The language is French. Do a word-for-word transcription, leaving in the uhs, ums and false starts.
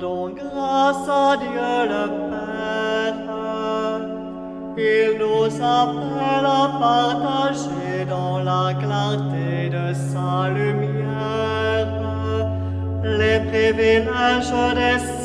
Rendons grâce à Dieu le Père. Il nous appelle à partager dans la clarté de sa lumière les privilèges des